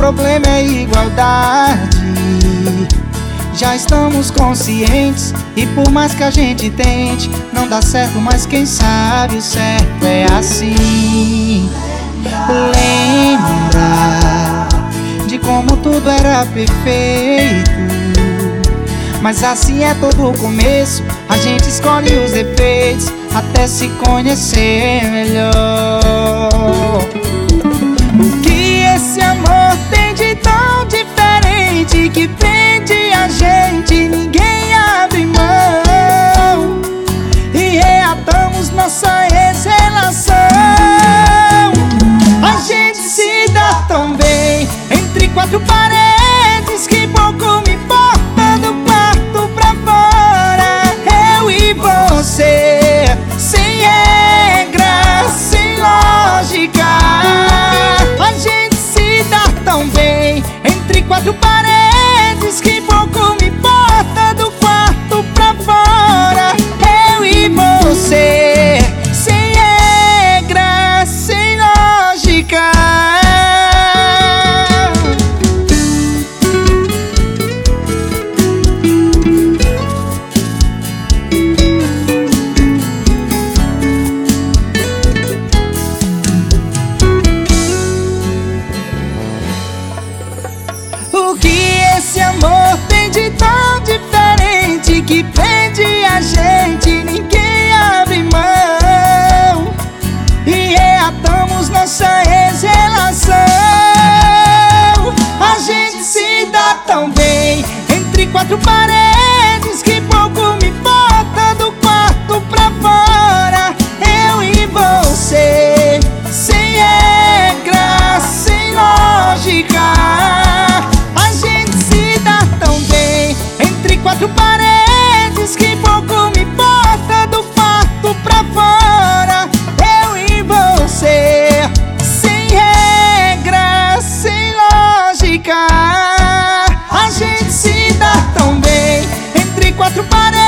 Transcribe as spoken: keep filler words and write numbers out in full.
problema é igualdade. Já estamos conscientes e por mais que a gente tente, não dá certo, mas quem sabe o certo é assim. Lembrar de como tudo era perfeito, mas assim é todo o começo. A gente escolhe os defeitos até se conhecer melhor. O que esse amor tem de tão diferente que prende a gente, ninguém abre mão, e reatamos nossa ex-relação. A gente se dá tão bem entre quatro paredes que pouco me importa do quarto pra fora. Eu e você, sem regra, sem lógica. A gente se dá tão bem entre quatro paredes que pouco me importa do quarto pra fora. Eu e você, sem regra, sem lógica. O que esse amor tem de tão diferente que prende a gente, ninguém abre mão, e reatamos nossa ex-relação. A gente se dá tão bem entre quatro paredes que pouco me importa do quarto pra fora. Eu e você, sem regra, sem lógica. Quatro paredes que pouco me importa do quarto pra fora. Eu e você, sem regra, sem lógica. A gente se dá tão bem entre quatro paredes